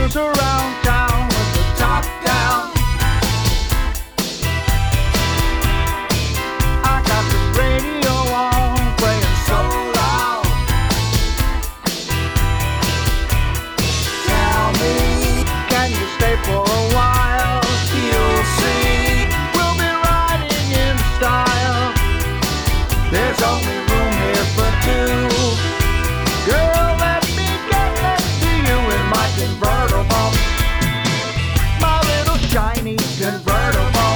cruise around town with the top down. I got the radio on, playing so loud. Tell me, can you stay for a while? You'll see, we'll be riding in style. There's only room here for two. Girl, let me get next to you in my convertible, my little shiny convertible.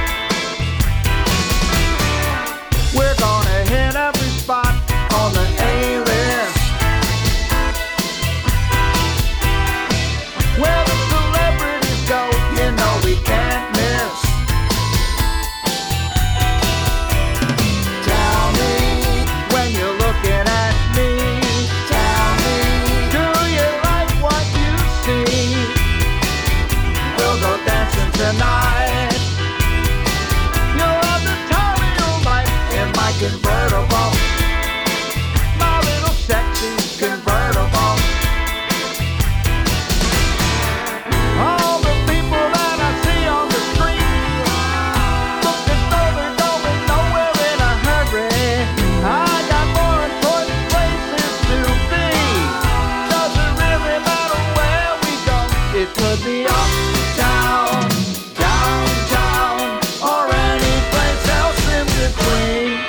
We're gonna hit every spot on the A-list, where the celebrities go, you know we can't miss. Tell me, when you're looking at me, tell me, do you like what you see? We'll go dancing tonight. You'll have the time of your life in my convertible, my little sexy convertible. All the people that I see on the street look as though they're going nowhere in a hurry. I got more important places to be. Doesn't really matter where we go. It could be uptown, downtown, or any place else in between.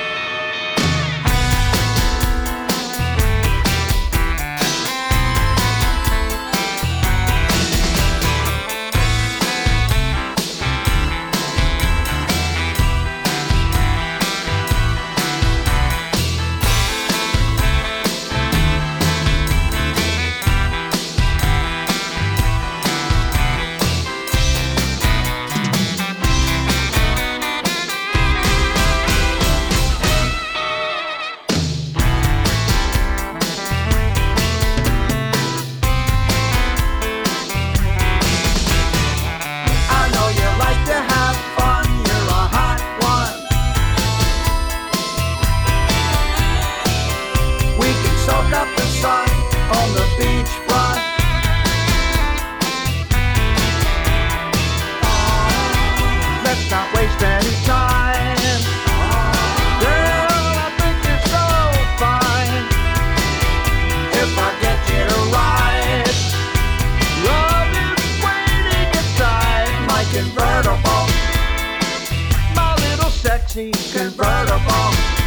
I know you like to have fun, you're a hot one. We can soak up the sun on the beach front. Let's not waste any time. Girl, I think you're so fine. If I get you to ride, love is waiting inside my convertible, my little sexy convertible.